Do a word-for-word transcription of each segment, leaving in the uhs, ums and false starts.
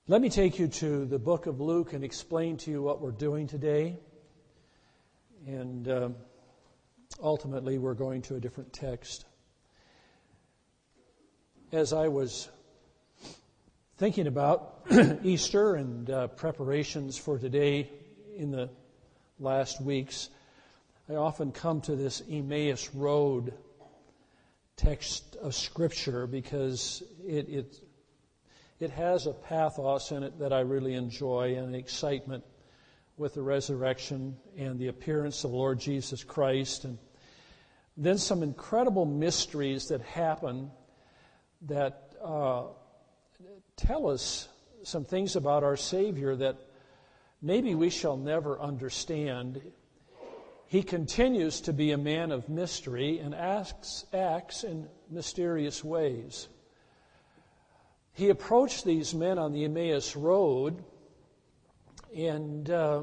Let me take you to the book of Luke and explain to you what we're doing today. And uh, ultimately, we're going to a different text. As I was thinking about Easter and uh, preparations for today in the last weeks, I often come to this Emmaus Road text of Scripture because it, it It has a pathos in it that I really enjoy and an excitement with the resurrection and the appearance of the Lord Jesus Christ. And then some incredible mysteries that happen that uh, tell us some things about our Savior that maybe we shall never understand. He continues to be a man of mystery and acts, acts in mysterious ways. He approached these men on the Emmaus Road, and uh,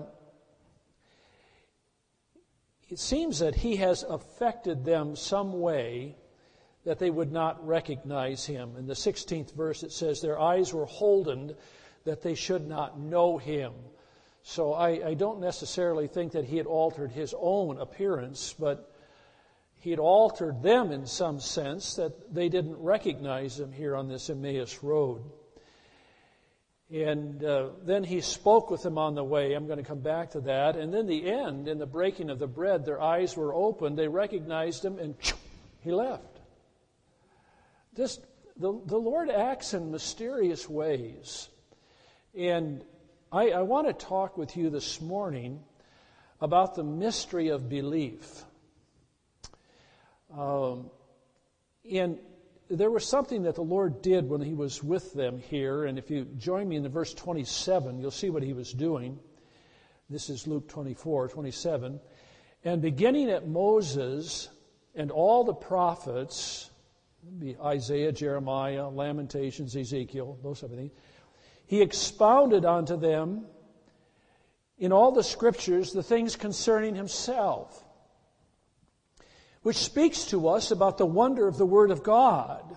it seems that he has affected them some way that they would not recognize him. In the sixteenth verse it says, their eyes were holden that they should not know him. So I, I don't necessarily think that he had altered his own appearance, but he had altered them in some sense that they didn't recognize him here on this Emmaus Road. And uh, then he spoke with them on the way. I'm going to come back to that. And then the end, in the breaking of the bread, their eyes were opened. They recognized him, and he left. Just the, the Lord acts in mysterious ways. And I, I want to talk with you this morning about the mystery of belief. Um, and there was something that the Lord did when he was with them here. And if you join me in the verse twenty-seven, you'll see what he was doing. This is Luke twenty-four, twenty-seven. And beginning at Moses and all the prophets, be Isaiah, Jeremiah, Lamentations, Ezekiel, those type of things, he expounded unto them in all the scriptures the things concerning himself, which speaks to us about the wonder of the Word of God.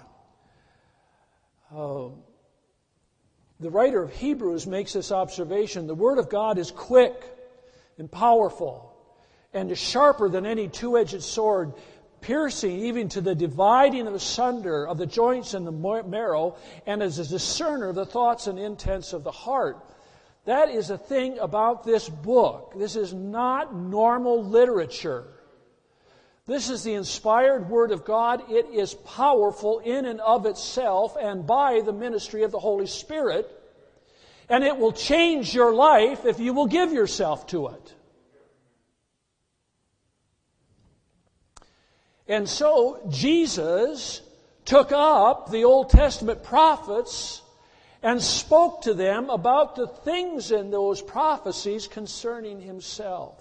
Uh, the writer of Hebrews makes this observation. The Word of God is quick and powerful and is sharper than any two-edged sword, piercing even to the dividing asunder of the joints and the marrow, and is a discerner of the thoughts and intents of the heart. That is a thing about this book. This is not normal literature. This is the inspired Word of God. It is powerful in and of itself and by the ministry of the Holy Spirit. And it will change your life if you will give yourself to it. And so Jesus took up the Old Testament prophets and spoke to them about the things in those prophecies concerning himself.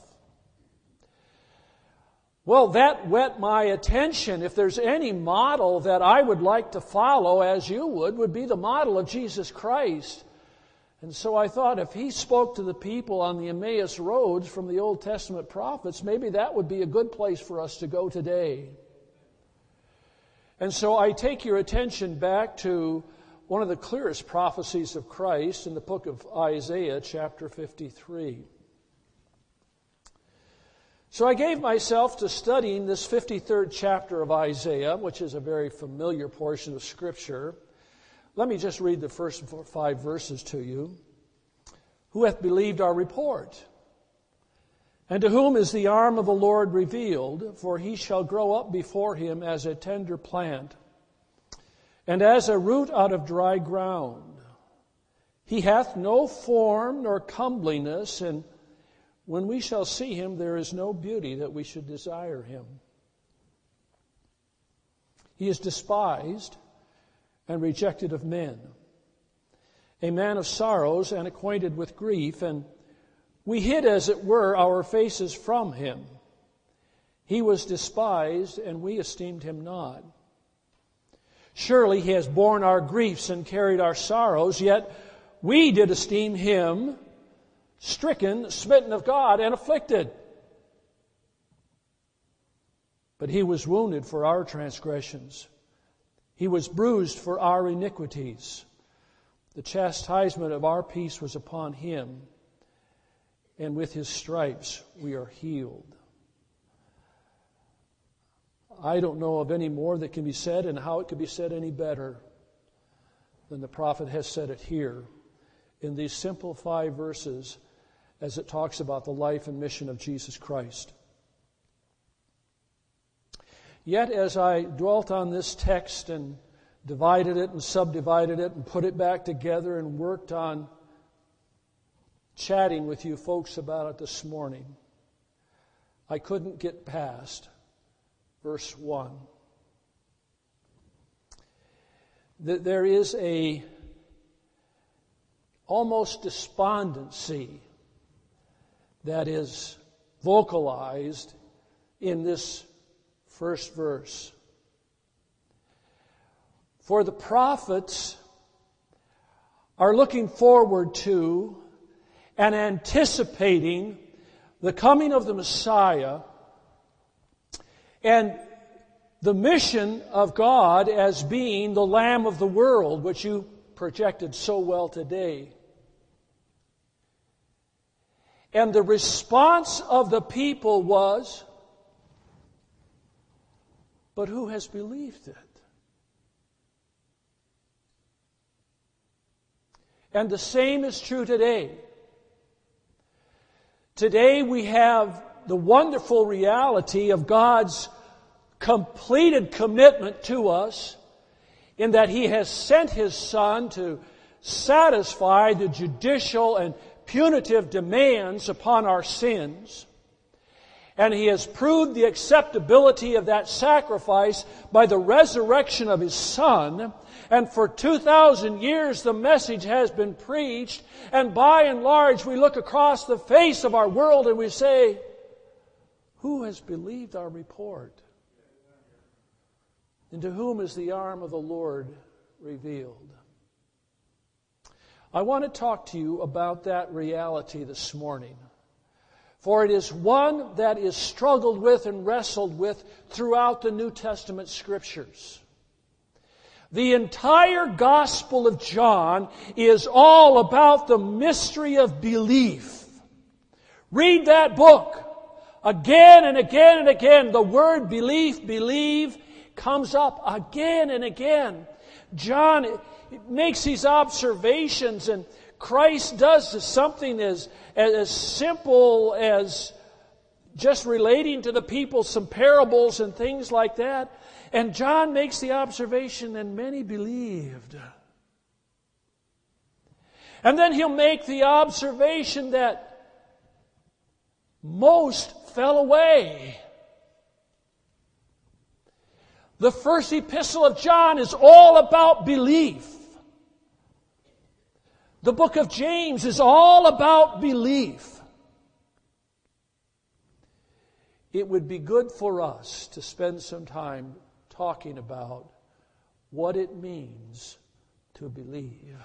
Well, that whet my attention. If there's any model that I would like to follow, as you would, would be the model of Jesus Christ. And so I thought if he spoke to the people on the Emmaus roads from the Old Testament prophets, maybe that would be a good place for us to go today. And so I take your attention back to one of the clearest prophecies of Christ in the book of Isaiah, chapter fifty-three. So I gave myself to studying this fifty-third chapter of Isaiah, which is a very familiar portion of Scripture. Let me just read the first five verses to you. Who hath believed our report? And to whom is the arm of the Lord revealed? For he shall grow up before him as a tender plant, and as a root out of dry ground. He hath no form nor comeliness, and when we shall see him, there is no beauty that we should desire him. He is despised and rejected of men, a man of sorrows and acquainted with grief, and we hid, as it were, our faces from him. He was despised, and we esteemed him not. Surely he has borne our griefs and carried our sorrows, yet we did esteem him stricken, smitten of God, and afflicted. But he was wounded for our transgressions. He was bruised for our iniquities. The chastisement of our peace was upon him, and with his stripes we are healed. I don't know of any more that can be said and how it could be said any better than the prophet has said it here in these simple five verses as it talks about the life and mission of Jesus Christ. Yet as I dwelt on this text and divided it and subdivided it and put it back together and worked on chatting with you folks about it this morning, I couldn't get past verse one. There is a almost despondency that is vocalized in this first verse. For the prophets are looking forward to and anticipating the coming of the Messiah and the mission of God as being the Lamb of the world, which you projected so well today. And the response of the people was, but who has believed it? And the same is true today. Today we have the wonderful reality of God's completed commitment to us in that He has sent His Son to satisfy the judicial and punitive demands upon our sins. And He has proved the acceptability of that sacrifice by the resurrection of His Son. And for two thousand years the message has been preached. And by and large we look across the face of our world and we say, who has believed our report? And to whom is the arm of the Lord revealed? I want to talk to you about that reality this morning. For it is one that is struggled with and wrestled with throughout the New Testament Scriptures. The entire Gospel of John is all about the mystery of belief. Read that book. Again and again and again, the word belief, believe, comes up again and again. John makes these observations, and Christ does something as, as simple as just relating to the people some parables and things like that. And John makes the observation, and many believed. And then he'll make the observation that most fell away. The first epistle of John is all about belief. The book of James is all about belief. It would be good for us to spend some time talking about what it means to believe.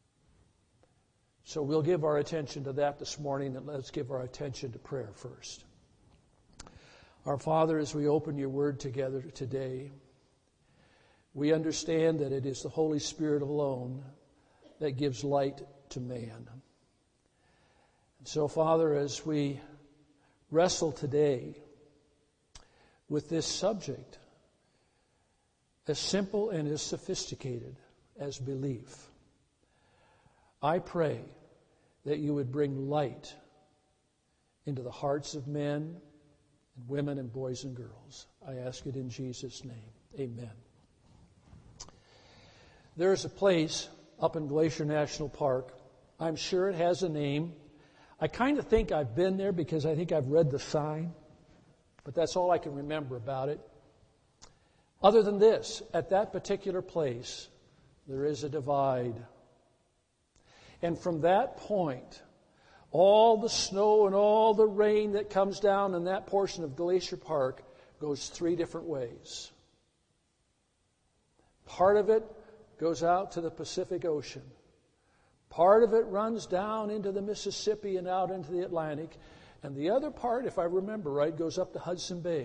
So we'll give our attention to that this morning, and let's give our attention to prayer first. Our Father, as we open your word together today, we understand that it is the Holy Spirit alone that gives light to man. And so, Father, as we wrestle today with this subject, as simple and as sophisticated as belief, I pray that you would bring light into the hearts of men and women and boys and girls. I ask it in Jesus' name. Amen. There's a place up in Glacier National Park. I'm sure it has a name. I kind of think I've been there because I think I've read the sign, but that's all I can remember about it. Other than this, at that particular place, there is a divide. And from that point, all the snow and all the rain that comes down in that portion of Glacier Park goes three different ways. Part of it goes out to the Pacific Ocean. Part of it runs down into the Mississippi and out into the Atlantic. And the other part, if I remember right, goes up to Hudson Bay.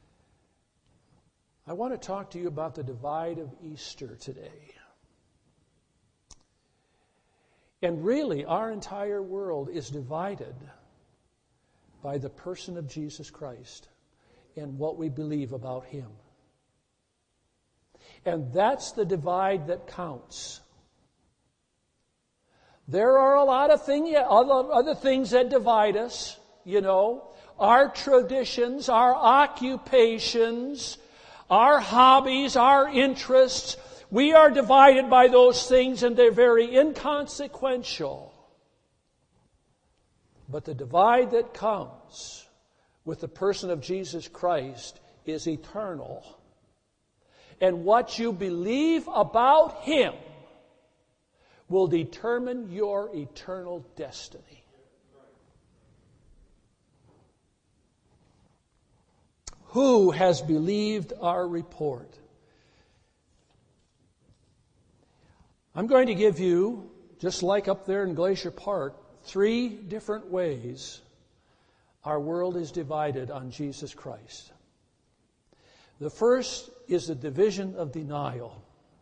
I want to talk to you about the divide of Easter today. And really, our entire world is divided by the person of Jesus Christ and what we believe about Him. And that's the divide that counts. There are a lot of thing, yeah, other, other things that divide us, you know. Our traditions, our occupations, our hobbies, our interests. We are divided by those things, and they're very inconsequential. But the divide that comes with the person of Jesus Christ is eternal. And what you believe about Him will determine your eternal destiny. Who has believed our report? I'm going to give you, just like up there in Glacier Park, three different ways our world is divided on Jesus Christ. The first is the division of denial.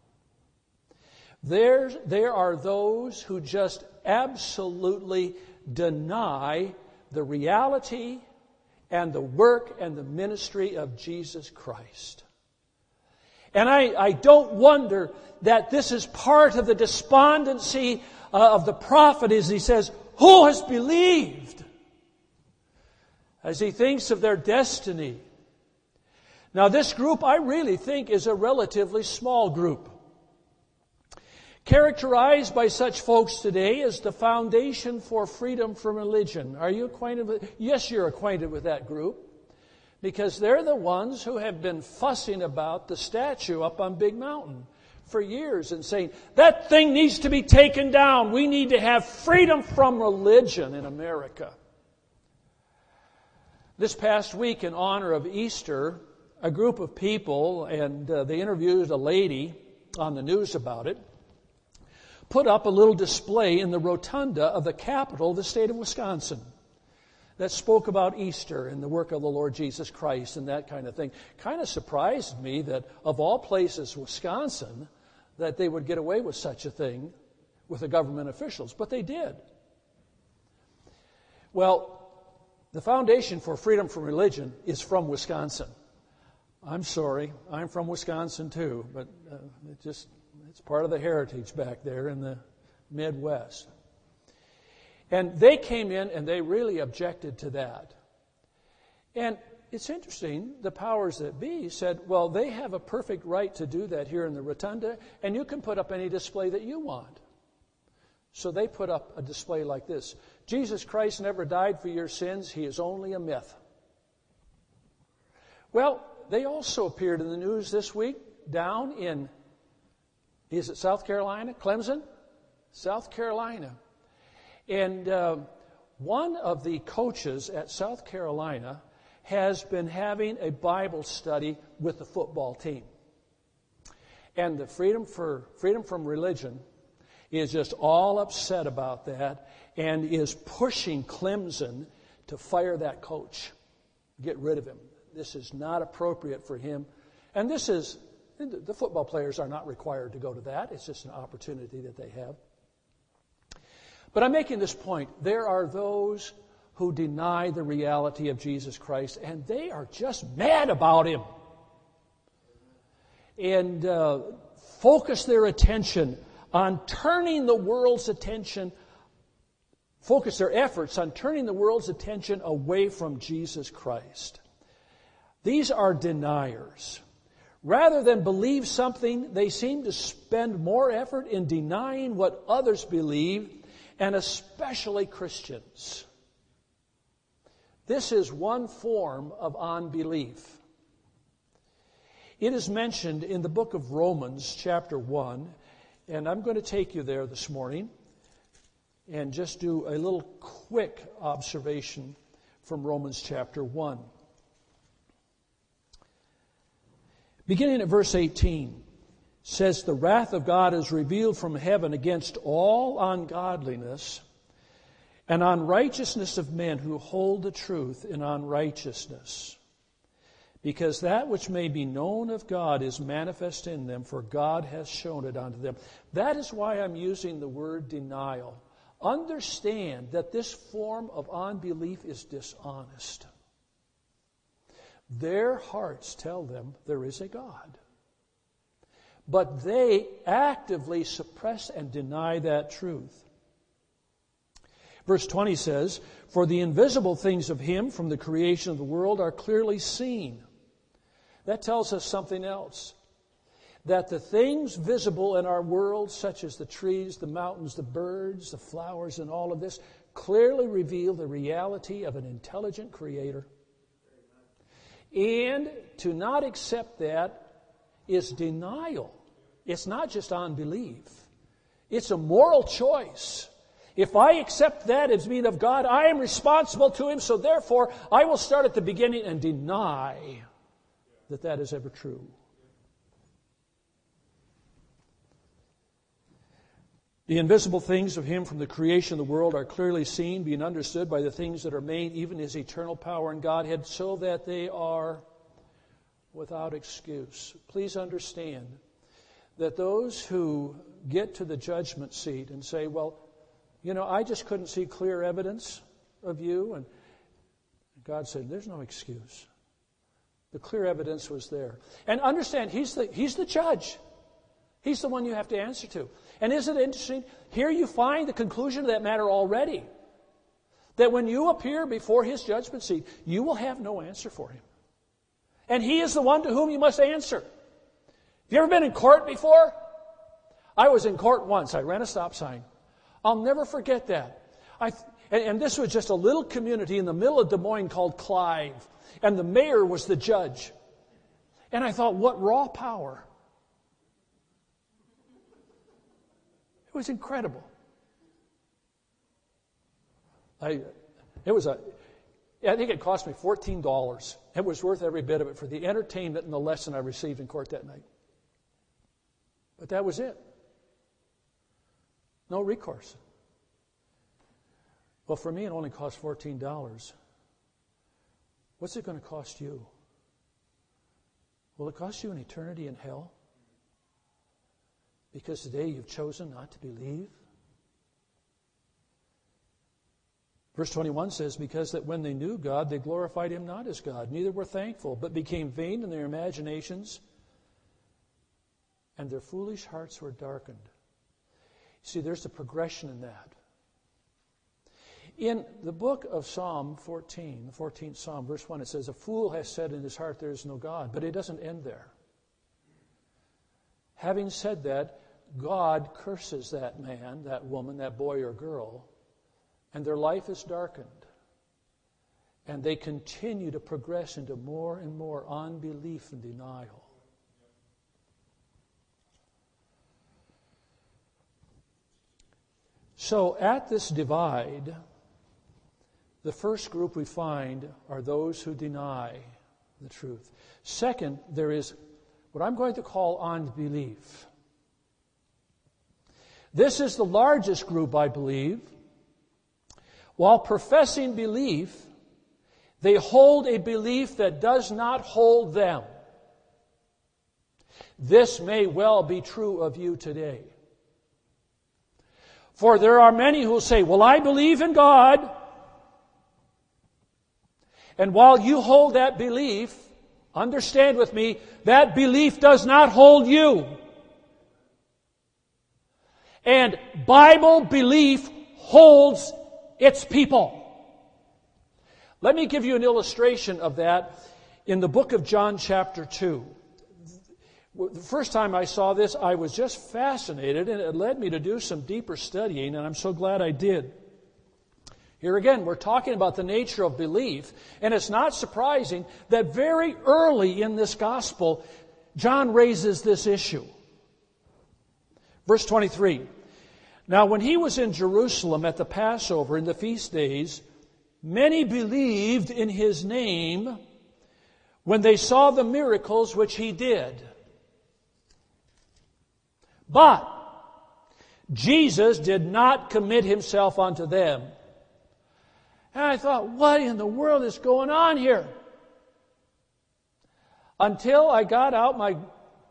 There, there are those who just absolutely deny the reality and the work and the ministry of Jesus Christ. And I, I don't wonder that this is part of the despondency uh, of the prophet as he says, "Who has believed?" As he thinks of their destiny. Now this group I really think is a relatively small group. Characterized by such folks today as the Foundation for Freedom from Religion. Are you acquainted with? Yes, you're acquainted with that group. Because they're the ones who have been fussing about the statue up on Big Mountain for years and saying, that thing needs to be taken down. We need to have freedom from religion in America. This past week, in honor of Easter, a group of people, and uh, they interviewed a lady on the news about it, put up a little display in the rotunda of the capital of the state of Wisconsin that spoke about Easter and the work of the Lord Jesus Christ and that kind of thing. Kind of surprised me that of all places, Wisconsin, that they would get away with such a thing with the government officials, but they did. Well, the Foundation for Freedom from Religion is from Wisconsin. I'm sorry, I'm from Wisconsin too, but uh, it just it's part of the heritage back there in the Midwest. And they came in and they really objected to that. And it's interesting, the powers that be said, well, they have a perfect right to do that here in the rotunda, and you can put up any display that you want. So they put up a display like this. Jesus Christ never died for your sins. He is only a myth. Well, they also appeared in the news this week down in, is it South Carolina? Clemson? South Carolina. And uh, one of the coaches at South Carolina has been having a Bible study with the football team. And the Freedom for Freedom from Religion is just all upset about that and is pushing Clemson to fire that coach, get rid of him. This is not appropriate for him. And this is, the football players are not required to go to that. It's just an opportunity that they have. But I'm making this point. There are those who deny the reality of Jesus Christ, and they are just mad about Him. And uh, focus their attention on turning the world's attention, focus their efforts on turning the world's attention away from Jesus Christ. These are deniers. Rather than believe something, they seem to spend more effort in denying what others believe, and especially Christians. This is one form of unbelief. It is mentioned in the book of Romans, chapter one, and I'm going to take you there this morning and just do a little quick observation from Romans chapter one. Beginning at verse eighteen, says, "The wrath of God is revealed from heaven against all ungodliness and unrighteousness of men who hold the truth in unrighteousness. Because that which may be known of God is manifest in them, for God has shown it unto them." That is why I'm using the word denial. understand that this form of unbelief is dishonest. Their hearts tell them there is a God. But they actively suppress and deny that truth. Verse twenty says, "For the invisible things of Him from the creation of the world are clearly seen." That tells us something else. That the things visible in our world, such as the trees, the mountains, the birds, the flowers, and all of this, clearly reveal the reality of an intelligent Creator. And to not accept that is denial. It's not just unbelief. It's a moral choice. If I accept that as being of God, I am responsible to Him, so therefore I will start at the beginning and deny that that is ever true. The invisible things of Him from the creation of the world are clearly seen, being understood by the things that are made, even His eternal power and Godhead, so that they are without excuse. Please understand that those who get to the judgment seat and say, well, you know, I just couldn't see clear evidence of you, and God said, there's no excuse. The clear evidence was there. And understand, He's the, he's the judge. He's the one you have to answer to. And isn't it interesting? Here you find the conclusion of that matter already. That when you appear before His judgment seat, you will have no answer for Him. And He is the one to whom you must answer. Have you ever been in court before? I was in court once. I ran a stop sign. I'll never forget that. I, and, and this was just a little community in the middle of Des Moines called Clive. And the mayor was the judge. And I thought, what raw power. It was incredible. I, it was a, I think it cost me fourteen dollars. It was worth every bit of it for the entertainment and the lesson I received in court that night. But that was it. No recourse. Well, for me, it only cost fourteen dollars. What's it going to cost you? Will it cost you an eternity in hell? Because today you've chosen not to believe? Verse twenty-one says, because that when they knew God, they glorified Him not as God, neither were thankful, but became vain in their imaginations, and their foolish hearts were darkened. See, there's a progression in that. In the book of Psalm fourteen, the fourteenth Psalm, verse one, it says, a fool has said in his heart there is no God. But it doesn't end there. Having said that, God curses that man, that woman, that boy or girl, and their life is darkened. And they continue to progress into more and more unbelief and denial. So at this divide, the first group we find are those who deny the truth. Second, there is what I'm going to call unbelief. This is the largest group, I believe. While professing belief, they hold a belief that does not hold them. This may well be true of you today. For there are many who will say, well, I believe in God. And while you hold that belief, understand with me, that belief does not hold you. And Bible belief holds its people. Let me give you an illustration of that in the book of John chapter two. The first time I saw this, I was just fascinated, and it led me to do some deeper studying, and I'm so glad I did. Here again, we're talking about the nature of belief, and it's not surprising that very early in this gospel, John raises this issue. Verse twenty-three. Now, when he was in Jerusalem at the Passover in the feast days, many believed in His name when they saw the miracles which He did. But Jesus did not commit Himself unto them. And I thought, what in the world is going on here? Until I got out my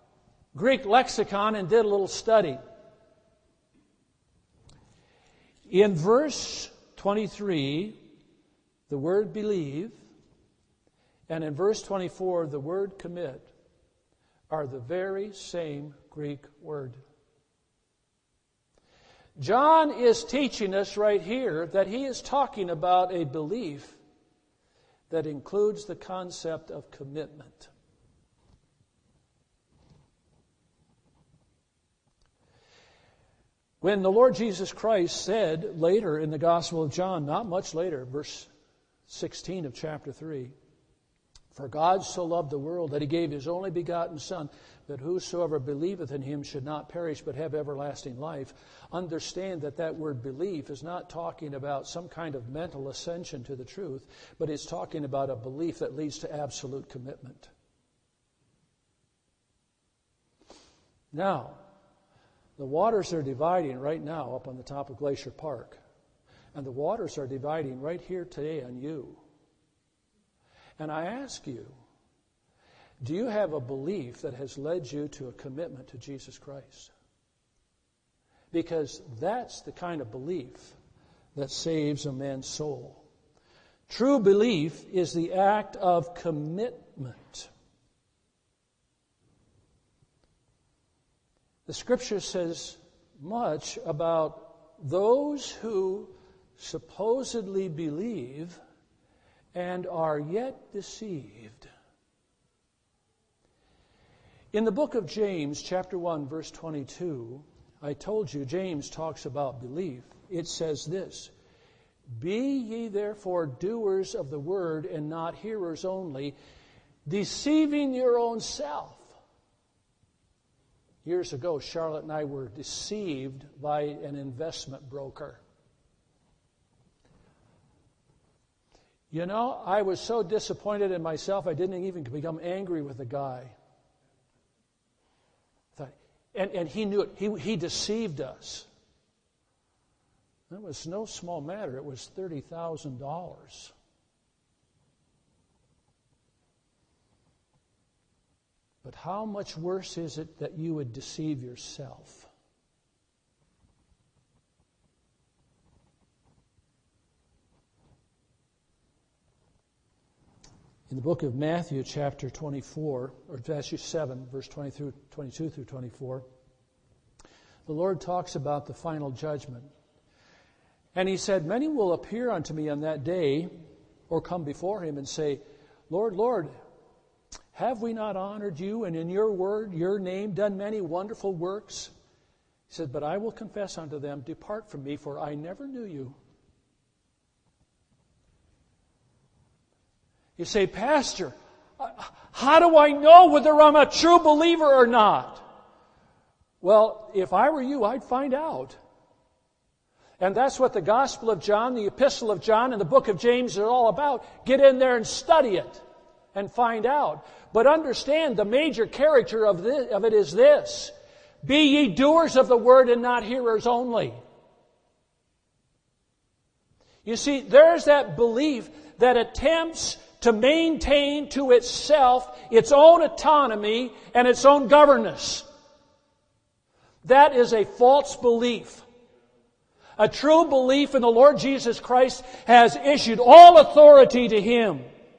Greek lexicon and did a little study. In verse twenty-three, the word believe, and in verse twenty-four, the word commit, are the very same Greek word. John is teaching us right here that he is talking about a belief that includes the concept of commitment. When the Lord Jesus Christ said later in the Gospel of John, not much later, verse sixteen of chapter three, "For God so loved the world that he gave his only begotten Son, that whosoever believeth in him should not perish but have everlasting life." Understand that that word belief is not talking about some kind of mental ascension to the truth, but it's talking about a belief that leads to absolute commitment. Now, the waters are dividing right now up on the top of Glacier Park. And the waters are dividing right here today on you. And I ask you, do you have a belief that has led you to a commitment to Jesus Christ? Because that's the kind of belief that saves a man's soul. True belief is the act of commitment. The Scripture says much about those who supposedly believe and are yet deceived. In the book of James, chapter one, verse twenty-two, I told you James talks about belief. It says this, "Be ye therefore doers of the word and not hearers only, deceiving your own self." Years ago, Charlotte and I were deceived by an investment broker. You know, I was so disappointed in myself, I didn't even become angry with the guy. And, and he knew it. He, he deceived us. It was no small matter. It was thirty thousand dollars. But how much worse is it that you would deceive yourself? In the book of Matthew, chapter twenty-four, or Matthew seven, verse twenty-two through twenty-four, the Lord talks about the final judgment. And he said, "Many will appear unto me on that day, or come before him and say, Lord, Lord, have we not honored you, and in your word, your name, done many wonderful works?" He said, "But I will confess unto them, Depart from me, for I never knew you." You say, "Pastor, how do I know whether I'm a true believer or not?" Well, if I were you, I'd find out. And that's what the Gospel of John, the Epistle of John, and the book of James are all about. Get in there and study it and find out. But understand the major character of, this, of it is this: be ye doers of the word and not hearers only. You see, there's that belief that attempts to maintain to itself its own autonomy and its own governance. That is a false belief. A true belief in the Lord Jesus Christ has issued all authority to Him.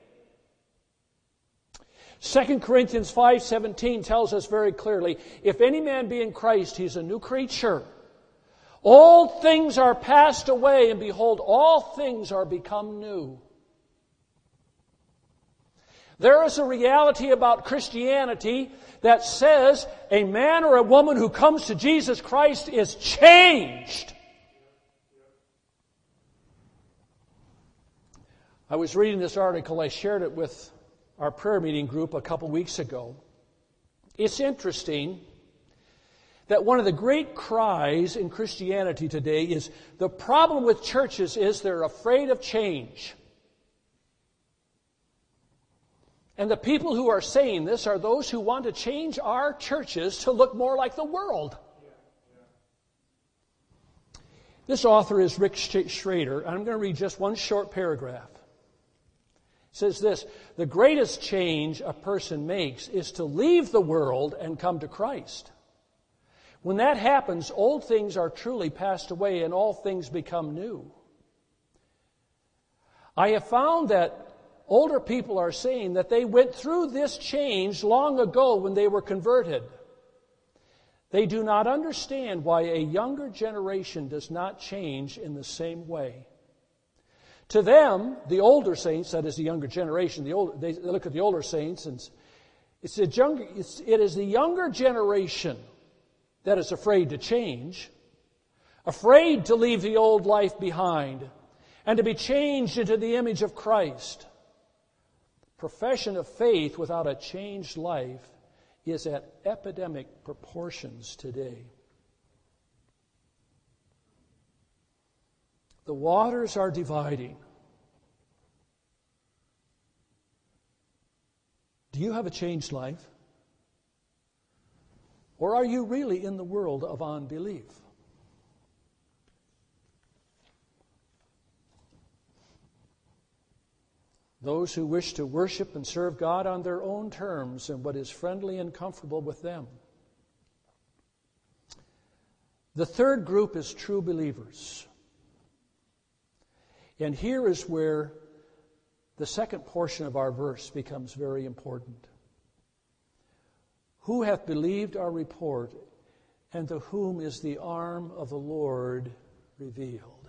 Second Corinthians five seventeen tells us very clearly, "If any man be in Christ, he is a new creature. Old things are passed away, and behold, all things are become new." There is a reality about Christianity that says a man or a woman who comes to Jesus Christ is changed. I was reading this article. I shared it with our prayer meeting group a couple weeks ago. It's interesting that one of the great cries in Christianity today is the problem with churches is they're afraid of change. And the people who are saying this are those who want to change our churches to look more like the world. This author is Rick Schrader, and I'm going to read just one short paragraph. It says this: "The greatest change a person makes is to leave the world and come to Christ. When that happens, old things are truly passed away and all things become new. I have found that older people are saying that they went through this change long ago when they were converted. They do not understand why a younger generation does not change in the same way. To them, the older saints, that is the younger generation, the old, they look at the older saints and it's the younger, it's, it is the younger generation that is afraid to change, afraid to leave the old life behind, and to be changed into the image of Christ. Profession of faith without a changed life is at epidemic proportions today. The waters are dividing. Do you have a changed life? Or are you really in the world of unbelief? Those who wish to worship and serve God on their own terms and what is friendly and comfortable with them. The third group is true believers. And here is where the second portion of our verse becomes very important. Who hath believed our report, and to whom is the arm of the Lord revealed?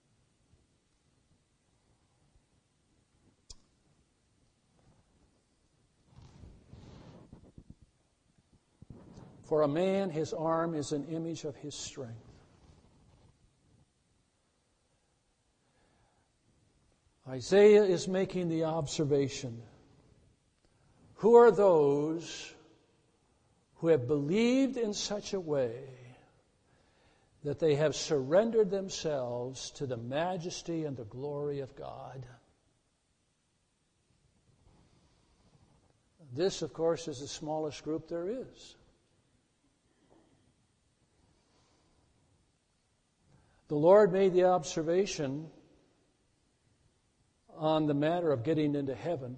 For a man, his arm is an image of his strength. Isaiah is making the observation. Who are those who have believed in such a way that they have surrendered themselves to the majesty and the glory of God? This, of course, is the smallest group there is. The Lord made the observation on the matter of getting into heaven.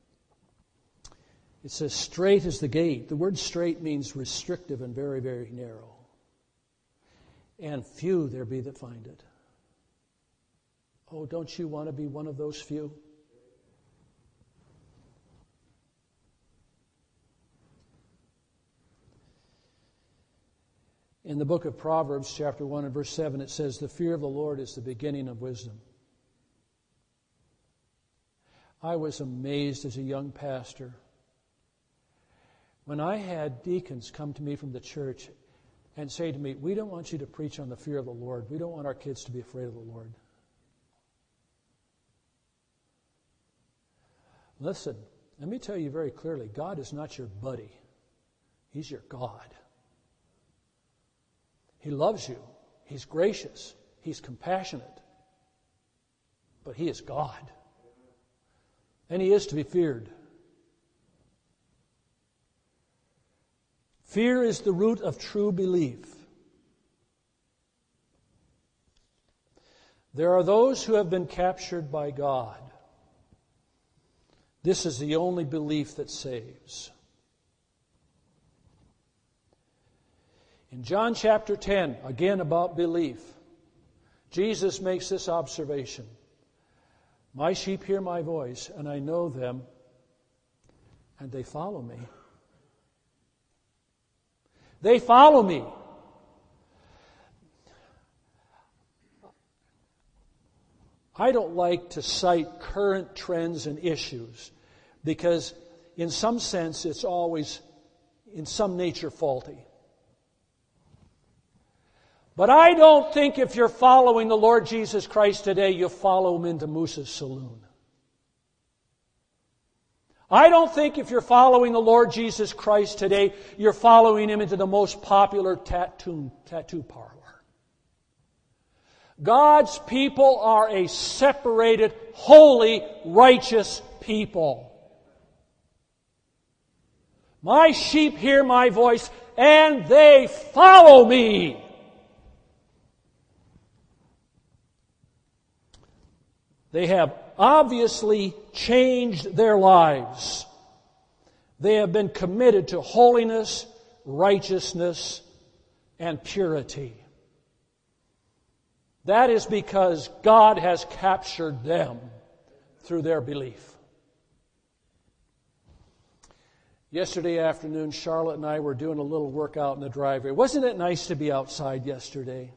It says, straight is the gate. The word straight means restrictive and very, very narrow. And few there be that find it. Oh, don't you want to be one of those few? In the book of Proverbs, chapter one and verse seven, it says, the fear of the Lord is the beginning of wisdom. I was amazed as a young pastor when I had deacons come to me from the church and say to me, we don't want you to preach on the fear of the Lord. We don't want our kids to be afraid of the Lord. Listen, let me tell you very clearly, God is not your buddy. He's your God. He loves you. He's gracious. He's compassionate. But He is God. And He is to be feared. Fear is the root of true belief. There are those who have been captured by God. This is the only belief that saves. In John chapter ten, again about belief, Jesus makes this observation. My sheep hear my voice, and I know them, and they follow me. They follow me. I don't like to cite current trends and issues because in some sense it's always in some nature faulty. But I don't think if you're following the Lord Jesus Christ today, you follow Him into Moose's Saloon. I don't think if you're following the Lord Jesus Christ today, you're following Him into the most popular tattoo, tattoo parlor. God's people are a separated, holy, righteous people. My sheep hear my voice, and they follow me. They have obviously changed their lives. They have been committed to holiness, righteousness, and purity. That is because God has captured them through their belief. Yesterday afternoon, Charlotte and I were doing a little workout in the driveway. Wasn't it nice to be outside yesterday?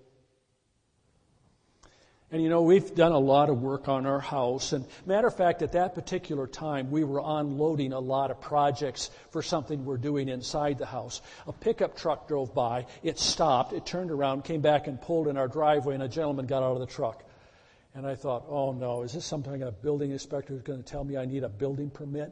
And you know, we've done a lot of work on our house. And matter of fact, at that particular time, we were unloading a lot of projects for something we're doing inside the house. A pickup truck drove by. It stopped. It turned around, came back and pulled in our driveway, and a gentleman got out of the truck. And I thought, oh no, is this something a building inspector is going to tell me I need a building permit?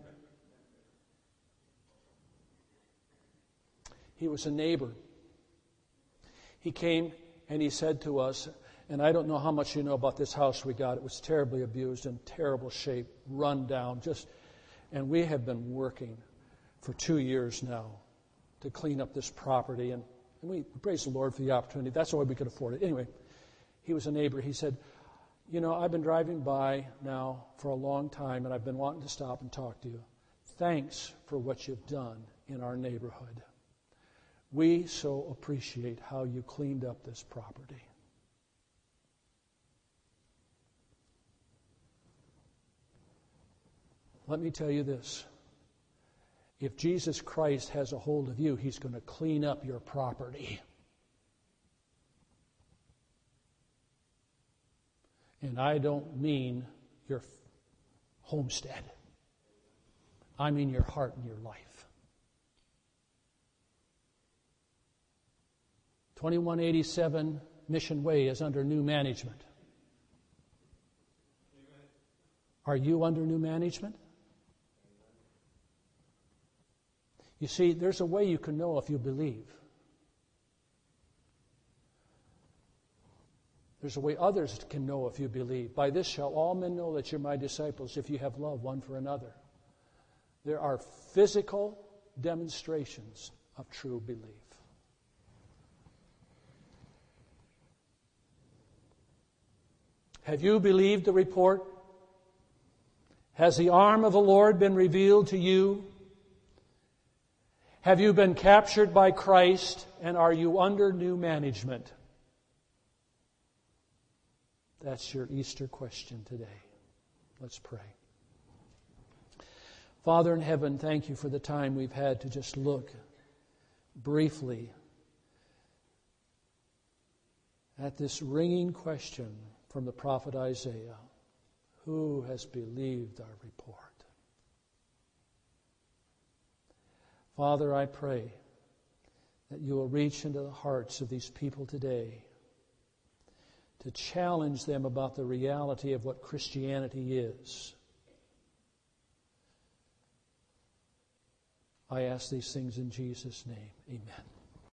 He was a neighbor. He came and he said to us, and I don't know how much you know about this house we got. It was terribly abused, in terrible shape, run down. Just, and we have been working for two years now to clean up this property. And, and we praise the Lord for the opportunity. That's the way we could afford it. Anyway, he was a neighbor. He said, you know, I've been driving by now for a long time, and I've been wanting to stop and talk to you. Thanks for what you've done in our neighborhood. We so appreciate how you cleaned up this property. Let me tell you this. If Jesus Christ has a hold of you, He's going to clean up your property. And I don't mean your homestead. I mean your heart and your life. twenty-one eighty-seven Mission Way is under new management. Are you under new management? You see, there's a way you can know if you believe. There's a way others can know if you believe. By this shall all men know that you're my disciples, if you have love one for another. There are physical demonstrations of true belief. Have you believed the report? Has the arm of the Lord been revealed to you? Have you been captured by Christ, and are you under new management? That's your Easter question today. Let's pray. Father in heaven, thank you for the time we've had to just look briefly at this ringing question from the prophet Isaiah. Who has believed our report? Father, I pray that you will reach into the hearts of these people today to challenge them about the reality of what Christianity is. I ask these things in Jesus' name. Amen.